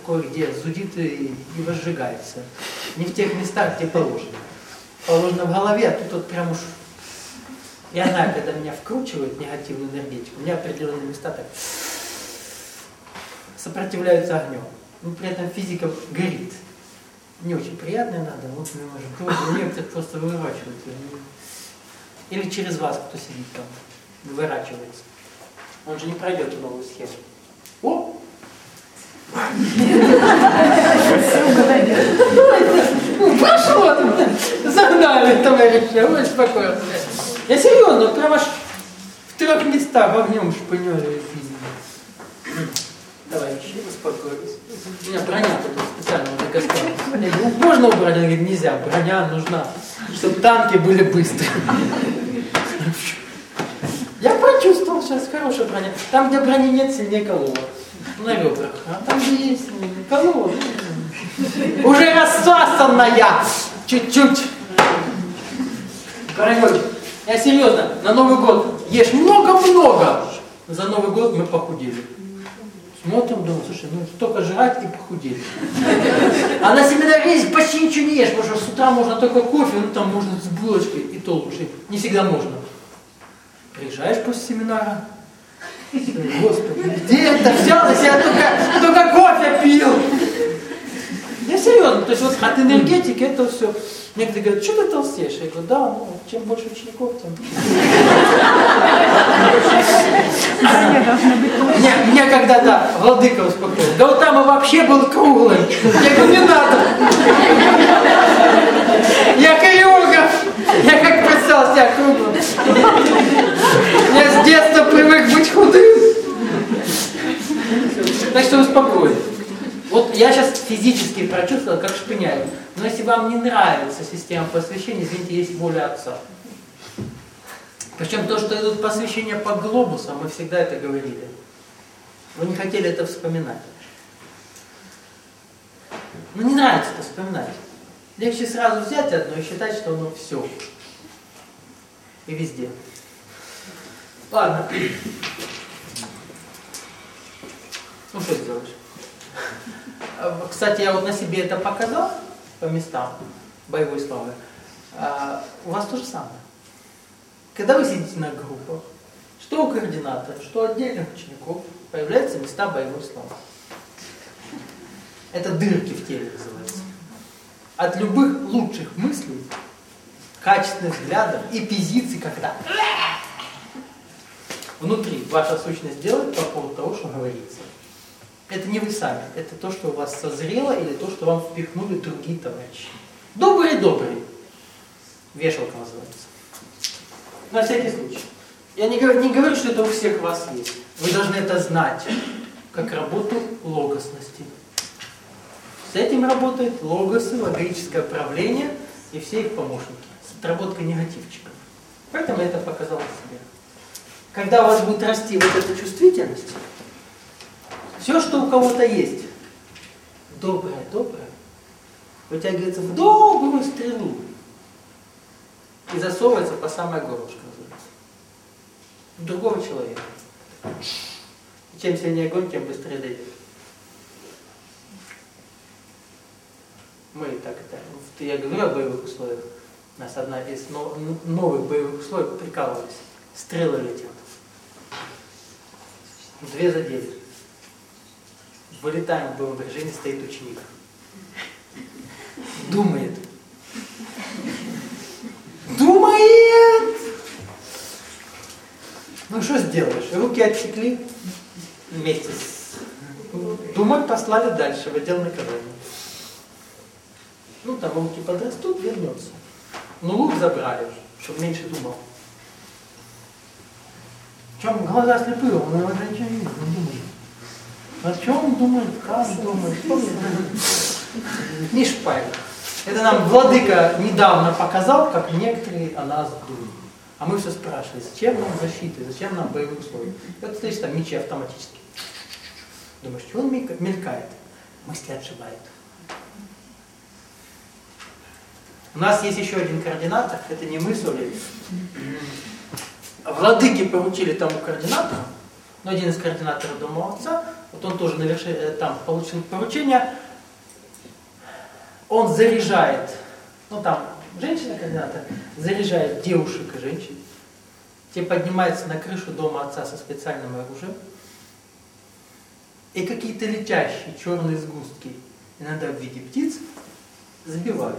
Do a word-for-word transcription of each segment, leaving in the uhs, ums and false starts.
кое-где зудит и, и возжигается. Не в тех местах, где положено. Положено в голове, а тут вот прям уж... Я знаю, когда меня вкручивают негативную энергетику, у меня определенные места так сопротивляются огню. Но при этом физика горит. Не очень приятное надо, вот мы можем. У некоторых просто выворачивают. Или через вас, кто сидит там, выворачивается. Он же не пройдет в новую схему. О! Пошло! Загнали, товарищи, ой, спокойно. Я серьезно, прям аж в трех местах огнем шпынёли. Товарищи, успокойтесь. У меня броня тут специально вот такая. Можно убрать? Он говорит, нельзя, броня нужна, чтобы танки были быстрые. Я прочувствовал сейчас, хорошая броня. Там, где брони нет, сильнее колола. На ребрах. А там, где есть колола, уже рассасанная. Чуть-чуть. Королёвич, я серьезно, на Новый год ешь много-много. За Новый год мы похудели. Смотрим, думаем, слушай, ну столько жрать и похудели. А на семинаре почти ничего не ешь, потому что с утра можно только кофе, ну там можно с булочкой, и то лучше. Не всегда можно. Приезжаешь после семинара, господи, где это взялось? Я только, только кофе пил. Я серьезно, то есть вот от энергетики это все. Некоторые говорят, что ты толстеешь? Я говорю, да, ну, чем больше учеников, тем... Меня, меня когда-то владыка успокоил. Да вот там и вообще был круглым. Я говорю, не надо. Я кривого. Я как представил себя круглым. Я с детства привык быть худым. Так что успокоить. Вот я сейчас физически прочувствовал, как шпыняю. Но если вам не нравится система посвящения, извините, есть воля Отца. Причем то, что идут посвящения по глобусам, мы всегда это говорили. Вы не хотели это вспоминать. Ну не нравится это вспоминать. Легче сразу взять одно и считать, что оно все. И везде. Ладно. Ну что сделаешь? Кстати, я вот на себе это показал по местам боевой славы. А у вас то же самое. Когда вы сидите на группах, что у координаторов, что у отдельных учеников, появляются места боевой славы. Это дырки в теле называется. От любых лучших мыслей, качественных взглядов и позиций, когда внутри ваша сущность делает по поводу того, что говорится. Это не вы сами, это то, что у вас созрело, или то, что вам впихнули другие товарищи. Добрый-добрый. Вешалка называется. На всякий случай. Я не говорю, не говорю, что это у всех вас есть. Вы должны это знать, как работу логосности. С этим работает логосы, логическое правление и все их помощники. С отработкой негативчиков. Поэтому я это показал себе. Когда у вас будет расти вот эта чувствительность, все, что у кого-то есть, доброе, доброе, вытягивается в добрую стрелу и засовывается по самое горлышко, называется. В другого человека. И чем сильнее огонь, тем быстрее дойдет. Мы так это, я говорю о боевых условиях. У нас одна из новых боевых условий прикалывались. Стрелы летят. Две задели. Вылетаем в боевом режиме, стоит ученик. Думает. Думает! Ну что сделаешь? Руки отсекли вместе с... Думать послали дальше, в отдел наказания. Ну там руки подрастут, вернется. Но лук забрали, чтобы меньше думал. В чем глаза слепые, он уже ничего не видит, он думает. О чем думает, как думает, что не шпайк. Это нам владыка недавно показал, как некоторые о нас думают. А мы все спрашивали, зачем нам защита, зачем нам боевые условия. Вот стоишь там мечи автоматически. Думаешь, что он мелькает? Мысли отшибают. У нас есть еще один координатор, это не мы с Олей. Владыки поручили тому координатору Но один из координаторов Дома Отца, вот он тоже на вершине, там получил поручение, он заряжает, ну там женщина-координатор, заряжает девушек и женщин, те поднимаются на крышу Дома Отца со специальным оружием, и какие-то летящие черные сгустки, иногда в виде птиц, забивают.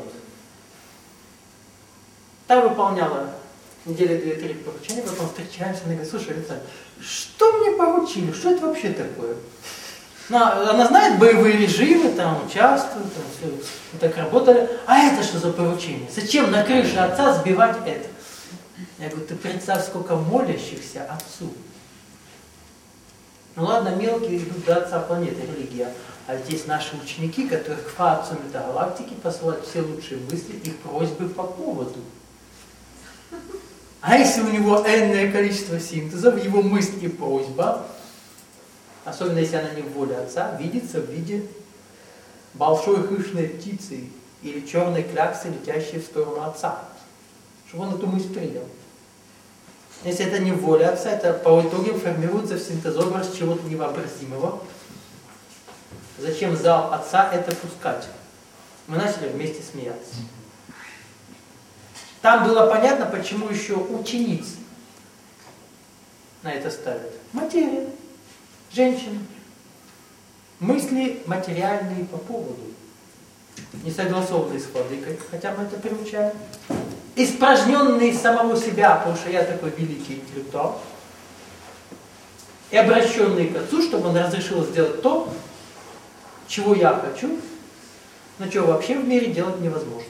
Та выполняла недели две-три поручения, потом встречаемся, она говорит: слушай, Александр, что мне поручили, что это вообще такое? Ну, она знает боевые режимы, там участвует, там все, мы так работали. А это что за поручение? Зачем на крыше Отца сбивать это? Я говорю: ты представь, сколько молящихся Отцу. Ну ладно, мелкие идут до Отца планеты, религия. А здесь наши ученики, которых к Отцу метагалактики посылают все лучшие мысли и просьбы по поводу. А если у него энное количество синтезов, его мысль и просьба, особенно если она не в воле Отца, видится в виде большой хищной птицы или черной кляксы, летящей в сторону Отца, чтобы он эту мысль принял. Если это не воля Отца, это по итогу формируется в синтезобраз чего-то невообразимого. Зачем в зал Отца это пускать? Мы начали вместе смеяться. Там было понятно, почему еще учениц на это ставят. Материя, женщина, мысли материальные по поводу, не согласованные с владыкой, хотя мы это приучаем, испражненные самого себя, потому что я такой великий интеллектуал, и обращенные к Отцу, чтобы Он разрешил сделать то, чего я хочу, но чего вообще в мире делать невозможно.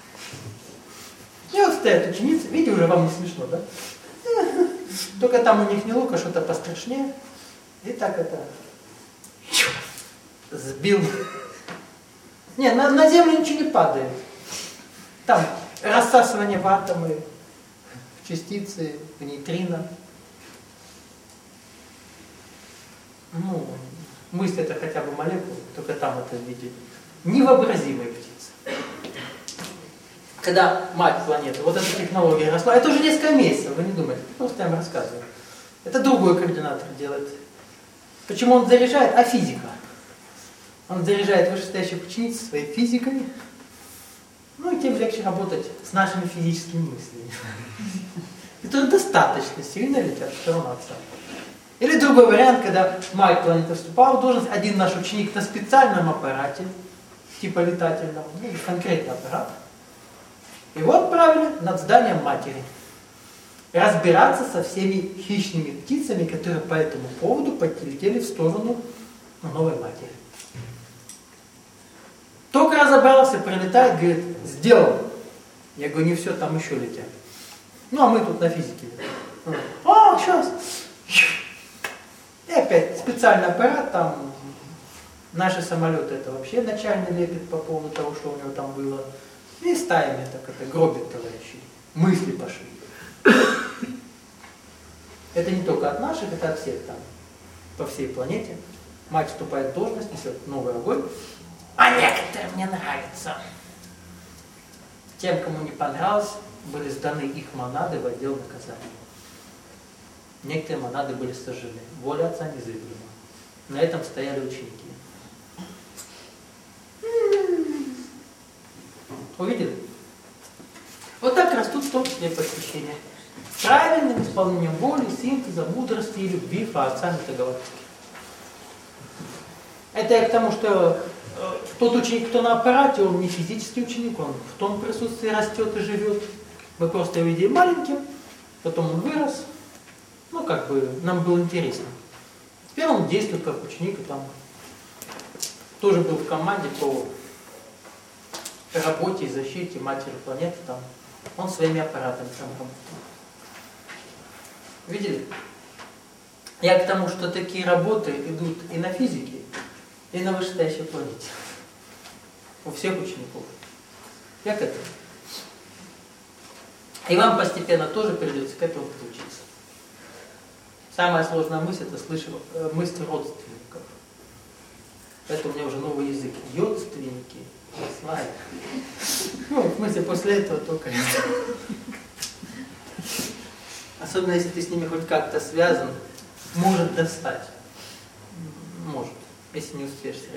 И вот стоят ученицы, видите, уже вам не смешно, да? Только там у них не лук, а что-то пострашнее. И так это сбил. Не, на, на землю ничего не падает. Там рассасывание в атомы, в частицы, в нейтрино. Ну, мысль это хотя бы молекулы, только там это в виде невообразимой птицы. Когда мать планеты, вот эта технология росла, это уже несколько месяцев, вы не думайте, просто я вам рассказываю. Это другой координатор делает. Почему он заряжает? А физика. Он заряжает вышестоящих учениц своей физикой, ну и тем легче работать с нашими физическими мыслями. Это достаточно сильно летят в сторону Отца. Или другой вариант, когда мать планеты вступала в должность, один наш ученик на специальном аппарате, типа летательного, ну, конкретный аппарат, его отправили над зданием матери разбираться со всеми хищными птицами, которые по этому поводу полетели в сторону новой матери. Только разобрался, прилетает, говорит: сделал. Я говорю: не все, там еще летят. Ну, а мы тут на физике. А, сейчас. И опять специальный аппарат, там наши самолеты, это вообще начальный лепит по поводу того, что у него там было. И стаями так это гробит товарищей. Мысли пошли. Это не только от наших, это от всех там, по всей планете. Мать вступает в должность, несет новый огонь. А некоторым не нравится. Тем, кому не понравилось, были сданы их монады в отдел наказания. Некоторые монады были сожжены. Воля Отца незыблема. На этом стояли ученики. Увидели? Вот так растут в том числе посвящения. Правильным исполнением воли, синтеза, мудрости и любви по Отцам метагалактики. Это я к тому, что э, тот ученик, кто на аппарате, он не физический ученик, он в том присутствии растет и живет. Мы просто его видели маленьким, потом он вырос. Ну, как бы, нам было интересно. Теперь он действует как ученик, и там тоже был в команде по работе и защите матери планеты, там. Он своими аппаратами там работал. Видели? Я к тому, что такие работы идут и на физике, и на вышестоящей планете. У всех учеников. Я к этому. И вам постепенно тоже придется к этому подучиться. Самая сложная мысль — это слышать мысль родственников. Это у меня уже новый язык. Родственники. Слава. Ну, в смысле, после этого только это. Особенно, если ты с ними хоть как-то связан. может достать. Может, если не успеешь.